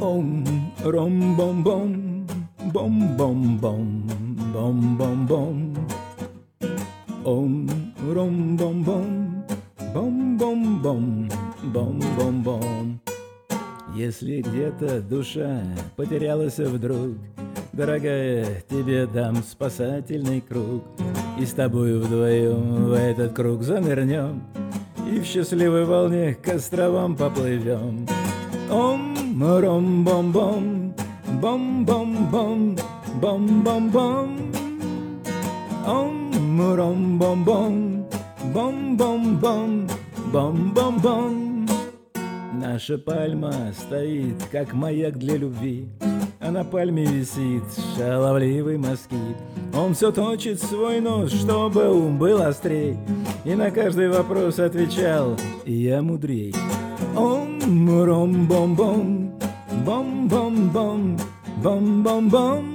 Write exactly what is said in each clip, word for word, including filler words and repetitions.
Ом, ром, бом, бом, бом, бом, бом, бом, бом, бом. Ом, ром, бом, бом, бом, бом, бом, бом, бом, бом. Если где-то душа потерялась вдруг, дорогая, тебе дам спасательный круг, и с тобою вдвоем в этот круг занырнем, и в счастливой волне к островам поплывем. Ом, ром, бом, бом, бом, бом, бом, бом, бом, бом. Ом, ром, бом, бом, бом, бом, бом, бом, бом, бом. Наша пальма стоит, как маяк для любви, а на пальме висит шаловливый москит. Он все точит свой нос, чтобы ум был острей, и на каждый вопрос отвечал: я мудрей. Ом, ром, бом, бом, бом, бом, бом, бом, бом, бом.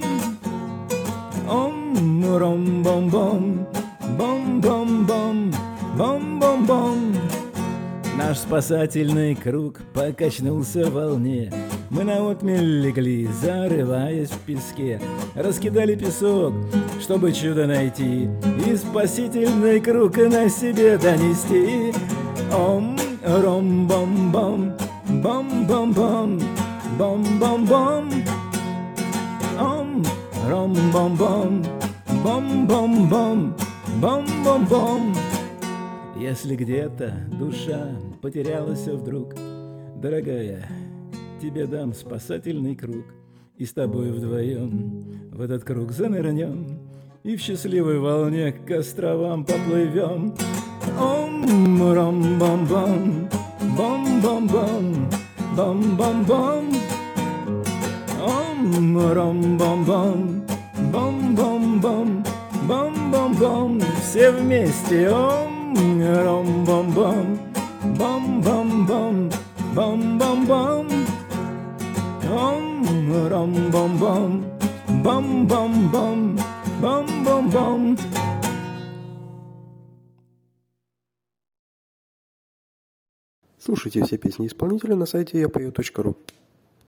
Ом, ром, бом, бом, бом, бом, бом, бом, бом, бом. Наш спасательный круг покачнулся в волне. Мы наотмель легли, зарываясь в песке, раскидали песок, чтобы чудо найти, и спасительный круг на себе донести. Ом, ром, бом, бом, бом, бом, бом, бом, бом, бом. Ом, ром, бом, бом, бом, бом, бом, бом, бом, бом. Если где-то душа потерялась вдруг, дорогая, тебе дам спасательный круг, и с тобой вдвоем в этот круг занырнем, и в счастливой волне к островам поплывем. Ом, ром, бом, бом, бом, бом, бом, бом, бом, бом. Ом, ром, бом, бом, бом, бом, бом, бом, бом, бом. Все вместе. Ом, ром, бом, бом, бом, бом, бом, бом, бом, бом. Ом, ром, бом, бом, бом, бом, бом, бом, бом, бом. Слушайте все песни исполнителя на сайте я пою точка ру.